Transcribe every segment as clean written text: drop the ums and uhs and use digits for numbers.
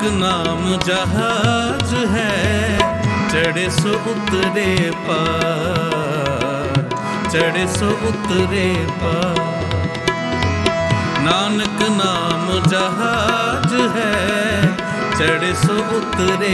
नाम जहाज है, चढ़े सो उतरे पार, चढ़े सो उतरे पार। नानक नाम जहाज है, चढ़े सो उतरे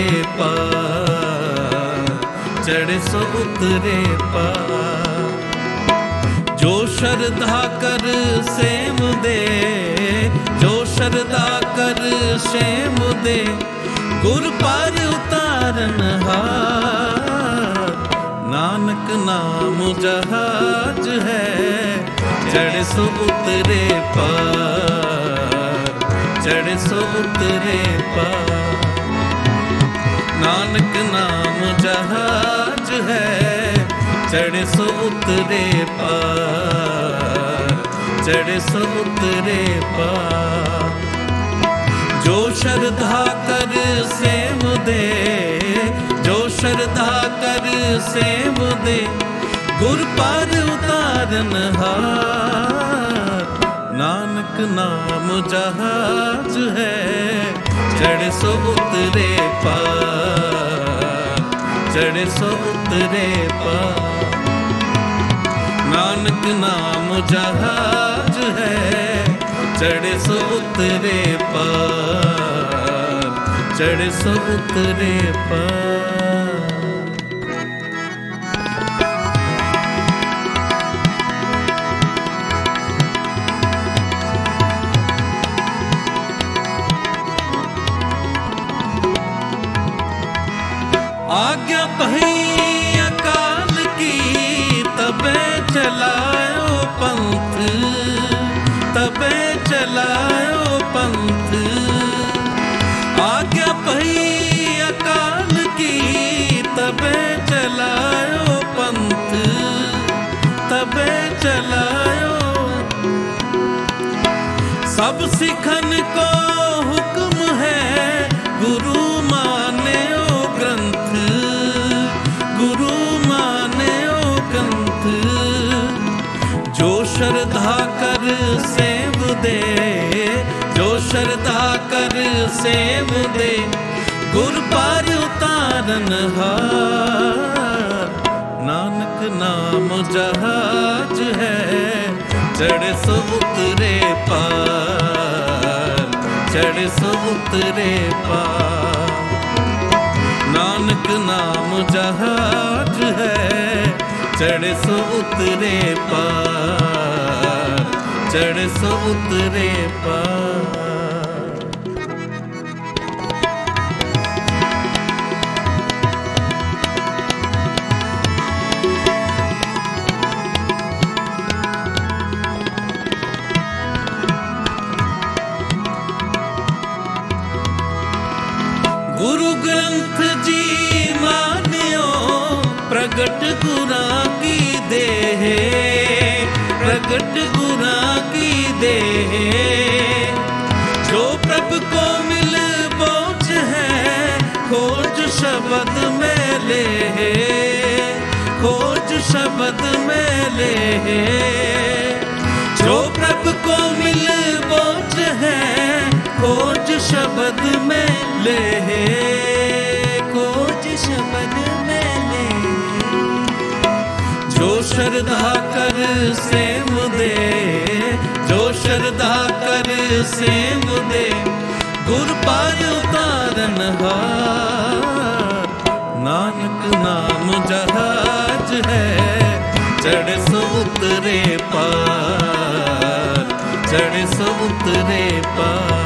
पार, चढ़े सो उतरे पार। जो श्रद्धा कर सेम दे, जो श्रद्धा कर सेम दे, गुर पार उतारन हार। नानक नाम जहाज है, चढ़े सो उतरे पार, चढ़े सो उतरे पार। नानक नाम जहाज है, चढ़े सो उतरे पार, चढ़े सो उतरे पार। जो श्रद्धा कर सेम दे, जो श्रद्धा कर सेम दे, गुर पार उतारन हार। नानक नाम जहाज है, चढ़े सो उतरे पार, चढ़े सो उतरे पार। नानक नाम जहाज है, चढ़े सो उतरे पार, चढ़े सो उतरे पार। आज्ञा पही अकाल की, तबे चलायो पंथ, तबे चलायो पंथ। आज्ञा पही अकाल की, तबे चलायो पंथ, तबे चलायो। सब सिखन को हुक्म है, गुरु माने ओ ग्रंथ, गुरु माने ओ ग्रंथ। जो श्रद्धा कर सेव दे, जो श्रद्धा कर सेव दे, गुर पार उतारन हार। नानक नाम जहाज है, चढ़े सो उतरे पार, चढ़े सो उतरे पार। नानक नाम जहाज है, चढ़े सो उतरे पार, चढ़े सो उतरे पार। गुरु ग्रंथ जी मान्यो, प्रगट गुरा की देह, प्रगट गुरा की देह। जो प्रभु को मिल पहुँच है, खोज शब्द में ले, खोज शब्द में ले। जो प्रभु को मिल पहुँच है, खोज शब्द में ले, खोज शब्द में ले। जो श्रद्धा कर सेम दे, जो श्रद्धा कर सेम दे, गुर पार उतारन हार। नानक नाम जहाज है, चढ़े सो उतरे पार, चढ़े सो उतरे पार।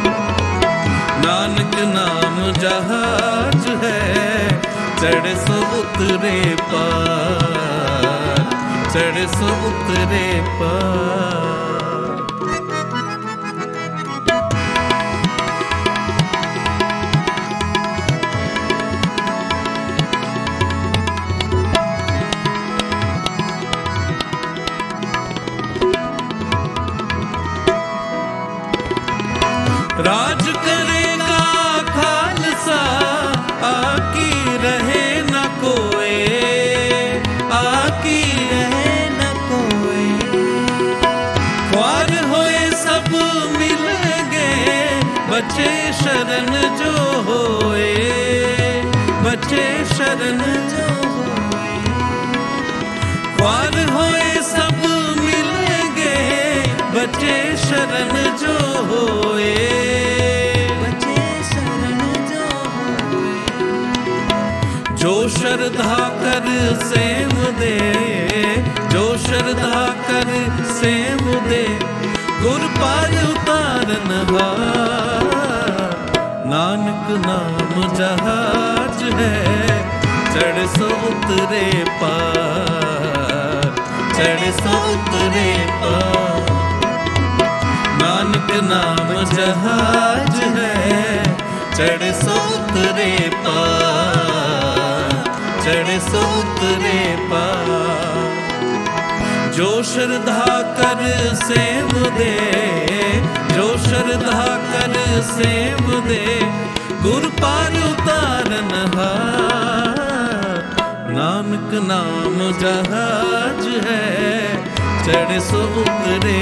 नानक नाम जहाज है, चढ़े सो उतरे पार, चढ़े सो उतरे पार। राज करेगा खालसा, आकी रहे न कोई, आकी रहे न कोई। जो होए, बचे शरण जो होए। ख्वार होए सब मिलेंगे, बचे शरण जो होए, बचे शरण जो होए। जो श्रद्धा कर सेम दे, जो श्रद्धा कर सेम दे, गुर पार उतारन हार। नानक नाम जहाज है, चढ़ सो उतरे पार, चढ़ सो उतरे पार। नानक नाम जहाज है, चढ़ सो उतरे पार, चढ़ सो उतरे पार। जो श्रद्धा कर सेम दे, जो श्रद्धा कर सेम दे, गुर पार उतारन हार। नानक नाम जहाज है, चढ़ सो उतरे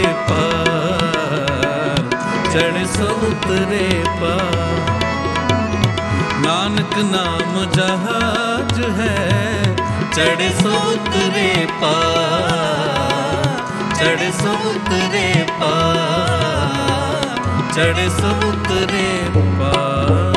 पार, चढ़ सो उतरे पार। नानक नाम जहाज है, चढ़ सो उतरे पार, चढ़ सो उतरे पार, चढ़ सो उतरे पार।